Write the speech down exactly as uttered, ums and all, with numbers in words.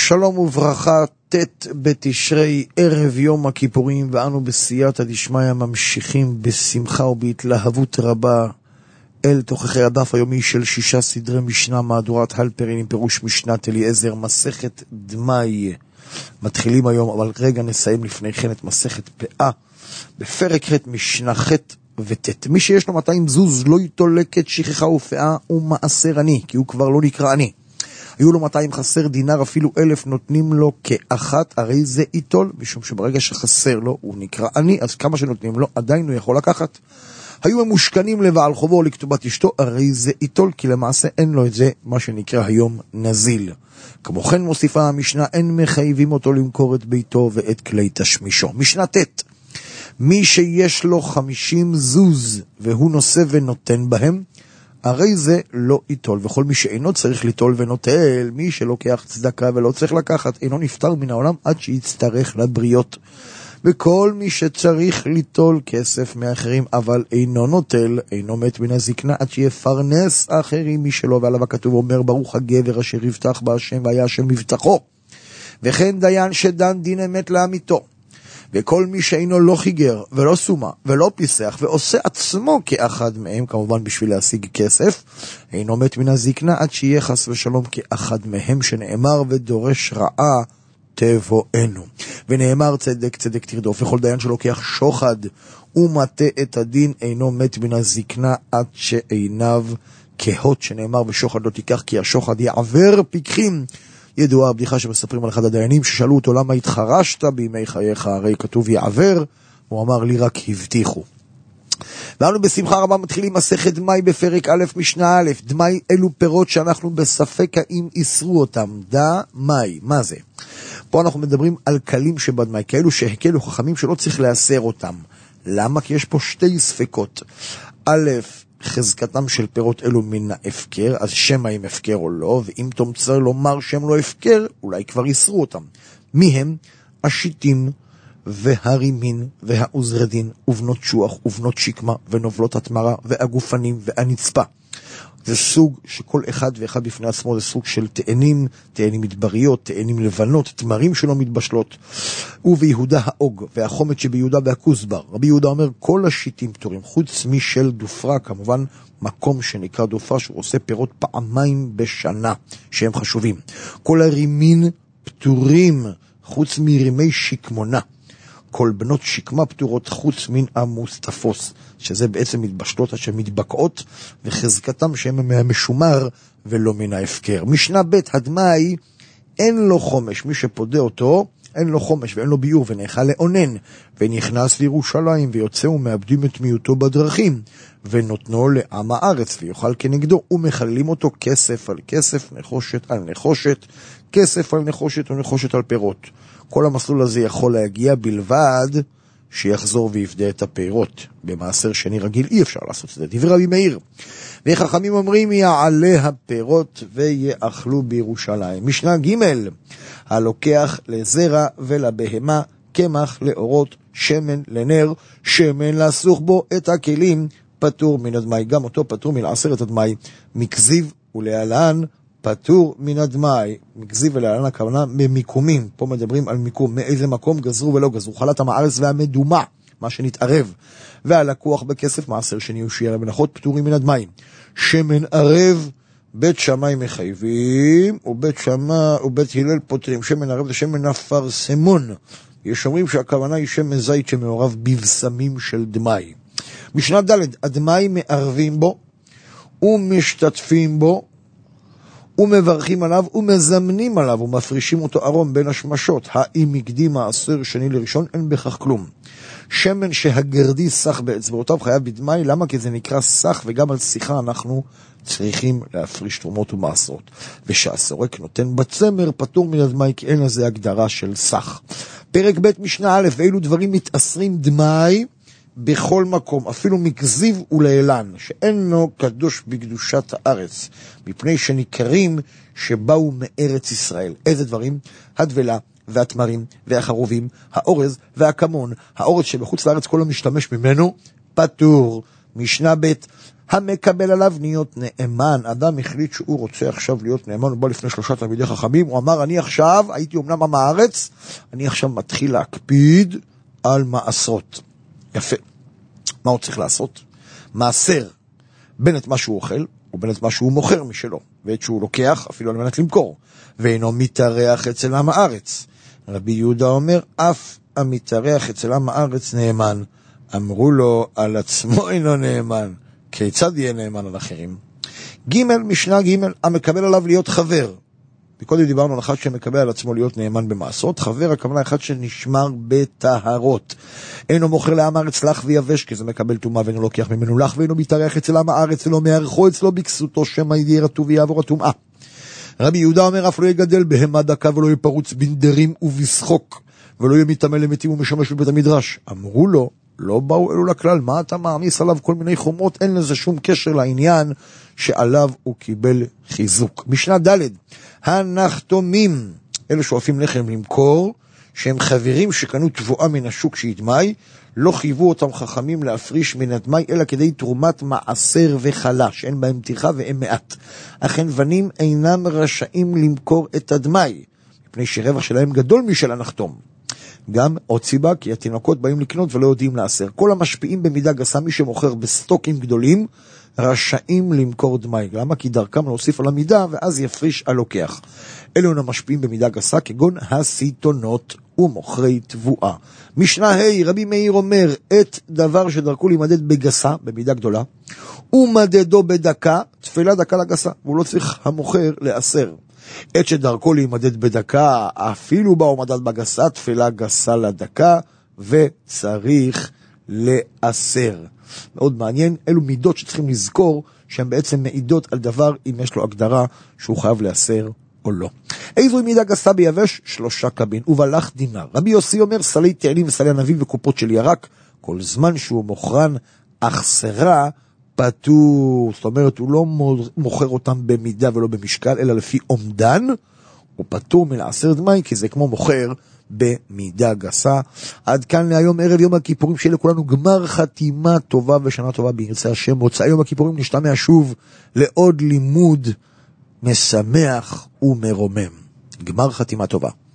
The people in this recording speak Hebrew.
שלום וברכה, ת' בתשרי, ערב יום הכיפורים, ואנו בסייעתא דשמיא ממשיכים בשמחה ובהתלהבות רבה אל תוכחי הדף היומי של שישה סדרי משנה, מהדורת הלפרין עם פירוש משנת אליעזר, מסכת דמאי. מתחילים היום, אבל רגע נסיים לפני כן את מסכת פאה, בפרק ח' משנה ח' ות'. מי שיש לו מאתיים זוז לא יתולקת שכחה ופאה ומעשר עני, כי הוא כבר לא נקרא עני. היו לו מאתיים חסר דינר, אפילו אלף נותנים לו כאחת, הרי זה איתול, משום שברגע שחסר לו הוא נקרא עני, אז כמה שנותנים לו עדיין הוא יכול לקחת. היו ממושכנים לבעל חובו או לכתובת אשתו, הרי זה איתול, כי למעשה אין לו את זה, מה שנקרא היום נזיל. כמו כן מוסיפה המשנה, אין מחייבים אותו למכור את ביתו ואת כלי תשמישו. משנה ת', מי שיש לו חמישים זוז והוא נושא ונותן בהם, הרי זה לא איתול, וכל מי שאינו צריך ליטול ונוטל, מי שלוקח צדקה ולא צריך לקחת, אינו נפטר מן העולם עד שיצטרך לבריות. וכל מי שצריך ליטול כסף מאחרים, אבל אינו נוטל, אינו מת מן הזקנה עד שיפרנס אחרים מי שלו, ועליו הכתוב אומר, ברוך הגבר אשר יבטח בהשם והיה השם מבטחו. וכן דיין שדן דין אמת לאמיתו. וכל מי שאינו לא חיגר ולא סומה ולא פיסח ועושה עצמו כאחד מהם, כמובן בשביל להשיג כסף, אינו מת מן הזקנה עד שיהיה חס ושלום כאחד מהם, שנאמר ודורש רעה תבואנו. ונאמר צדק צדק תרדוף. וכל דיין שלוקח שוחד ומטה את הדין אינו מת מן הזקנה עד שעיניו כהות, שנאמר ושוחד לא תיקח כי השוחד יעבר פיקחים. ידועה הבדיחה שמספרים על אחד הדיינים ששאלו אותו למה התחרשת בימי חייך, הרי כתוב יעבר, הוא אמר לי רק הבטיחו. ואנו בשמחה רבה מתחילים מסכת דמאי בפרק א' משנה א'. דמאי אלו פירות שאנחנו בספק האם יסרו אותם. דמאי, מה זה? פה אנחנו מדברים על כלים שבדמאי, כאלו שהקלו חכמים שלא צריך לאסר אותם. למה? כי יש פה שתי ספקות. א', חזקתם של פירות אלו מן ההפקר, אז שמה אם הפקר או לא, ואם תומצר לומר שהם לא הפקר, אולי כבר יסרו אותם. מי הם? השיטים והרימין והעוזרדין ובנות שוח ובנות שקמה ונובלות התמרה והגופנים והנצפה. זה סוג שכל אחד ואחד בפני עצמו זה סוג של תאנים, תאנים מדבריות, תאנים לבנות, תמרים שלא מתבשלות. וביהודה האוג והחומת שביהודה והכוסבר. רבי יהודה אומר כל השיטים פטורים, חוץ משל דופרה, כמובן מקום שנקרא דופרה שהוא עושה פירות פעמיים בשנה שהם חשובים. כל הרימין פטורים חוץ מרימי שקמונה. כל בנות שקמה פטורות חוץ מן המוסטפוס, שזה בעצם מתבשלות אשר מתבקעות, וחזקתם שהם מהמשומר ולא מן ההפקר. משנה ב', הדמאי אין לו חומש, מי שפודה אותו אין לו חומש ואין לו ביור ונאכל לאונן, ונכנס לירושלים ויוצא ומאבדים את מיעוטו בדרכים, ונותנו לעם הארץ ויוכל כנגדו, ומחללים אותו כסף על כסף, נחושת על נחושת, כסף על נחושת ונחושת על פירות. כל המסלול הזה יכול להגיע בלבד שיחזור ויפדה את הפירות. במעשר שני רגיל אי אפשר לעשות את זה. דברי רבי מאיר. וחכמים אומרים יעלה הפירות ויאכלו בירושלים. משנה ג', הלוקח לזרע ולבהמה, קמח לאורות, שמן לנר, שמן לסוך בו את הכלים, פטור מן הדמאי. גם אותו פטור מן עשרת הדמאי. מכזיב ולהלן פטור מן הדמאי. מכזיב ולהלן הכוונה ממיקומים. פה מדברים על מיקום, מאיזה מקום גזרו ולא גזרו. חלת המארץ והמדומה, מה שנתערב. והלקוח בכסף מעשר שני ושיהיה למנחות, פטורים מן הדמאי. שמן ערב בית שמאי מחייבים, ובית שמאי ובית הלל פותרים. שמן ערב זה שמן אפרסמון. יש אומרים שהכוונה היא שמן זית שמעורב בבשמים של דמאי. משנה ד', הדמאי מערבים בו ומשתתפים בו ומברכים עליו ומזמנים עליו ומפרישים אותו ארום בין השמשות. האם הקדים מעשר שני לראשון, אין בכך כלום. שמן שהגרדי סך באצבעותיו חייב בדמאי. למה? כי זה נקרא סך, וגם על שיחה אנחנו צריכים להפריש תרומות ומעשרות. ושהסורק נותן בצמר פטור מן הדמאי, כי אין לזה הגדרה של סך. פרק ב' משנה א', ואילו דברים מתאסרים דמאי בכל מקום, אפילו מכזיב ולאלן, שאין לו קדוש בקדושת הארץ, מפני שניכרים שבאו מארץ ישראל. איזה דברים? הדבלה והתמרים והחרובים, האורז והכמון. האורז שבחוץ לארץ כל המשתמש ממנו פטור. משנה ב', המקבל עליו להיות נאמן. אדם החליט שהוא רוצה עכשיו להיות נאמן, הוא בא לפני שלושה תלמידי חכמים, הוא אמר, אני עכשיו, הייתי אומנם עם הארץ, אני עכשיו מתחיל להקפיד על מעשרות. יפה. מה הוא צריך לעשות? מעשר בין את מה שהוא אוכל, ובין את מה שהוא מוכר משלו, ואת שהוא לוקח, אפילו על מנת למכור, ואינו מתארח אצל עם הארץ. רבי יהודה אומר, אף המתארח אצל עם הארץ נאמן. אמרו לו, על עצמו אינו נאמן. כיצד יהיה נאמן על אחרים? ג' משנה ג' המקבל עליו להיות חבר. וקודם דיברנו על אחד שמקבל על עצמו להיות נאמן במעשות. חבר, הכוונה אחד שנשמר בטהרות. אינו מוכר לעם הארץ לח ויבש, כי זה מקבל טומאה ואינו לוקח ממנו לח, ואינו מתארח אצל עם הארץ ולא מערכו אצלו בכסותו, שמא ירתו ויעבור הטומאה. רבי יהודה אומר, אף לא יגדל בהמה דקה ולא יפרוץ בנדרים ובשחוק, ולא יהיה מתאמה למתים ומשמש בבית המדרש. אמרו לו, לא באו אלו לכלל, מה אתה מעמיס עליו כל מיני חומות? אין לזה שום קשר לעניין שעליו הוא קיבל חיזוק. משנה ד' הנחתומים, אלו שאופים לחם למכור, שהם חברים שקנו תבואה מן השוק שהדמי, לא חייבו אותם חכמים להפריש מן הדמי, אלא כדי תרומת מעשר וחלה, שאין בהם פתיחה והם מעט. אכן בנים אינם רשאים למכור את הדמי, מפני שרווח שלהם גדול משל הנחתום. גם עוד סיבה, כי התינוקות באים לקנות ולא יודעים לעשר. כל המשפיעים במידה גסה, מי שמוכר בסטוקים גדולים, רשאים למכור דמי. למה? כי דרכם להוסיף על המידה, ואז יפריש הלוקח. אלו הם המשפיעים במידה גסה, כגון הסיטונות ומוכרי תבואה. משנה ה' רבי מאיר אומר, את דבר שדרכו להימדד בגסה, במידה גדולה, ומדדו בדקה, תפלה דקה לגסה, והוא לא צריך המוכר לעשר. את שדרכו להימדד בדקה, אפילו בה הוא מדד בגסה, תפלה גסה לדקה, וצריך לעשר. מאוד מעניין, אלו מידות שצריכים לזכור, שהן בעצם מעידות על דבר, אם יש לו הגדרה שהוא חייב לעשר או לא. איזו מידה גסה ביבש? שלושה קבין, ובלח דינר. רבי יוסי אומר, סלי תאנים וסלי ענבים וקופות של ירק, כל זמן שהוא מוכרן אכסרה, פטור. זאת אומרת, הוא לא מוכר אותם במידה ולא במשקל, אלא לפי עומדן, הוא פטור מלעשר דמי, כי זה כמו מוכר במידה גסה. עד כאן להיום ערב יום הכיפורים, שיהיה לכולנו גמר חתימה טובה ושנה טובה בירצה השם. מוצא יום הכיפורים נשתמע שוב לעוד לימוד משמח ומרומם. גמר חתימה טובה.